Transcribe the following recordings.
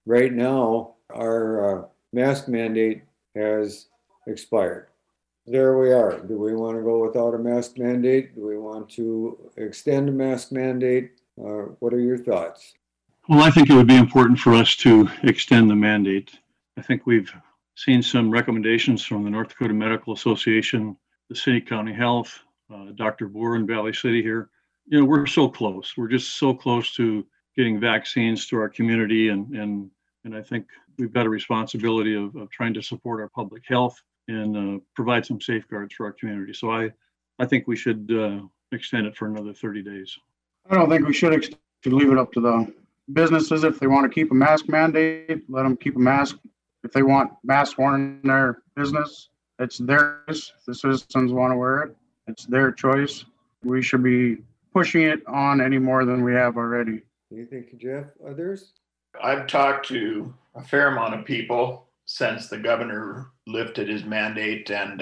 right now, our mask mandate has expired. There we are. Do we want to go without a mask mandate? Do we want to extend a mask mandate? What are your thoughts? Well, I think it would be important for us to extend the mandate. I think we've seen some recommendations from the North Dakota Medical Association, the City County Health, Dr. Boer in Valley City here. We're so close. We're just so close to getting vaccines to our community, and I think we've got a responsibility of trying to support our public health and provide some safeguards for our community. So I think we should extend it for another 30 days. I don't think we should leave it up to the businesses. If they want to keep a mask mandate, let them keep a mask. If they want masks worn in their business, it's theirs. If the citizens want to wear it, it's their choice. We should be pushing it on any more than we have already. Do you think, Jeff? Others? I've talked to a fair amount of people since the governor lifted his mandate, and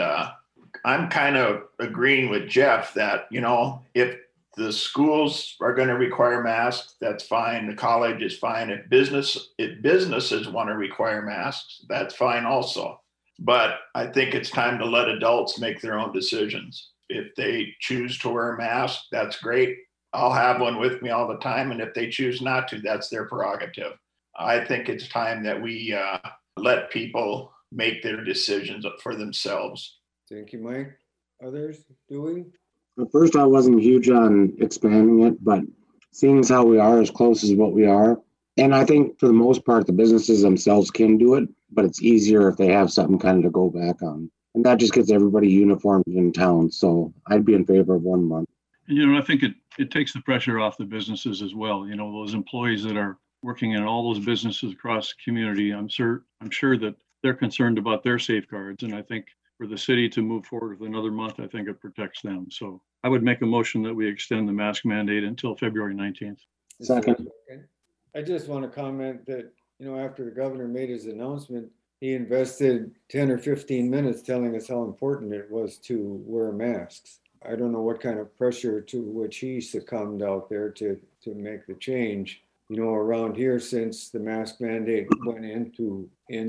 I'm kind of agreeing with Jeff that, if the schools are going to require masks, that's fine. The college is fine. If businesses want to require masks, that's fine also. But I think it's time to let adults make their own decisions. If they choose to wear a mask, that's great. I'll have one with me all the time. And if they choose not to, that's their prerogative. I think it's time that we let people make their decisions for themselves. Thank you, Mike. Others? Dewey? At first, I wasn't huge on expanding it, but seeing as how we are as close as what we are, and I think for the most part, the businesses themselves can do it, but it's easier if they have something kind of to go back on. And that just gets everybody uniformed in town. So I'd be in favor of 1 month. And, I think it takes the pressure off the businesses as well. Those employees that are working in all those businesses across the community, I'm sure that they're concerned about their safeguards. And I think for the city to move forward with another month, I think it protects them. So I would make a motion that we extend the mask mandate until February 19th. Second. I just want to comment that, after the governor made his announcement, he invested 10 or 15 minutes telling us how important it was to wear masks. I don't know what kind of pressure to which he succumbed out there to make the change. Around here, since the mask mandate went into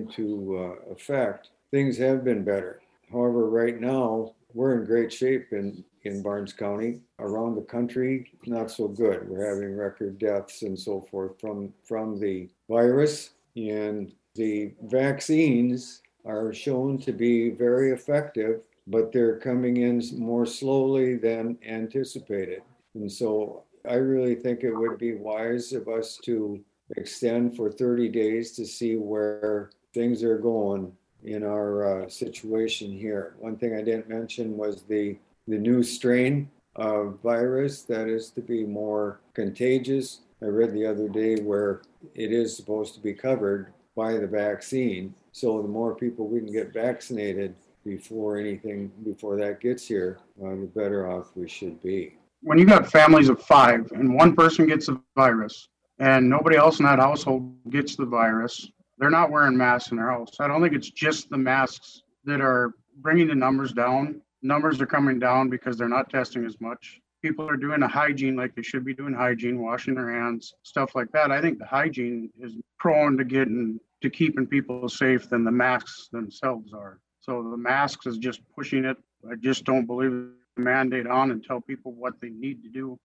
effect, things have been better. However, right now, we're in great shape in Barnes County. Around the country, not so good. We're having record deaths and so forth from the virus. And the vaccines are shown to be very effective, but they're coming in more slowly than anticipated. And so I really think it would be wise of us to extend for 30 days to see where things are going in our situation here. One thing I didn't mention was the new strain of virus that is to be more contagious. I read the other day where it is supposed to be covered by the vaccine. So the more people we can get vaccinated before that gets here, the better off we should be. When you got families of 5 and one person gets the virus and nobody else in that household gets the virus, they're not wearing masks in their house. I don't think it's just the masks that are bringing the numbers down. Numbers are coming down because they're not testing as much. People are doing the hygiene like they should be doing hygiene, washing their hands, stuff like that. I think the hygiene is prone to keeping people safe than the masks themselves are. So the masks is just pushing it. I just don't believe the mandate on and tell people what they need to do